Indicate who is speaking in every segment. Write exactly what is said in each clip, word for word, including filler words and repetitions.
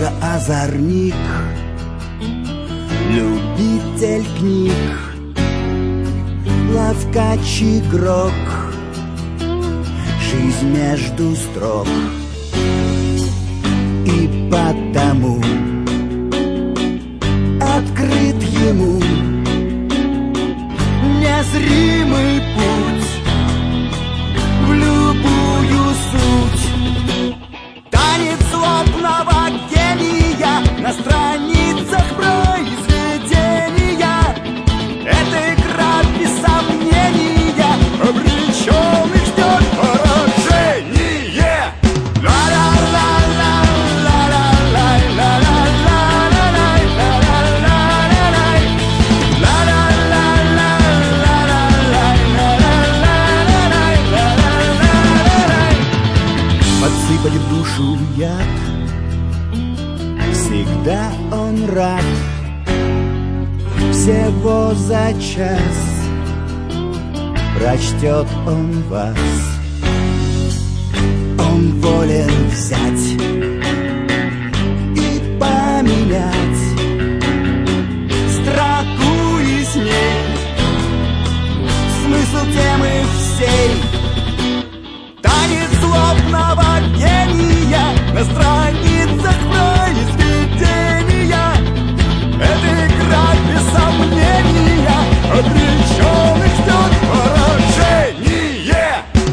Speaker 1: Юноша озорник, любитель книг, ловкач игрок, жизнь между строк. И потому открыт ему незримый путь в любую суть. Танец злобного гения на страницах произведения. Это игра без сомнения, обреченных ждет поражение. Подсыпать в душу яд, всегда он рад. Всего за час прочтет он вас. Он волен взять и поменять строку и с ней смысл темы всей. Танец злобного гения на страницах произведения. Это игра без сомнения, обреченных ждет поражение.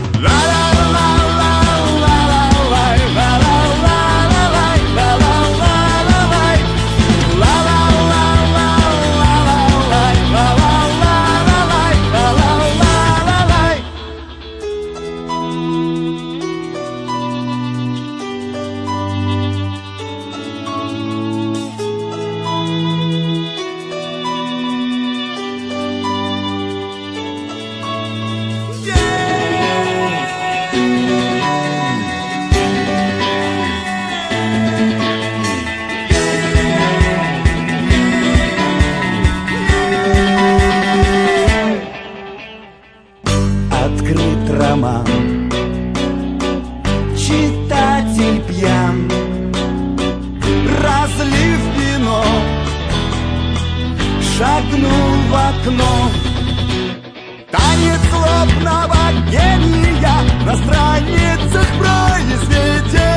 Speaker 1: Открыт роман, читатель пьян, разлив вино, шагнул в окно. Танец злобного гения на страницах произведения.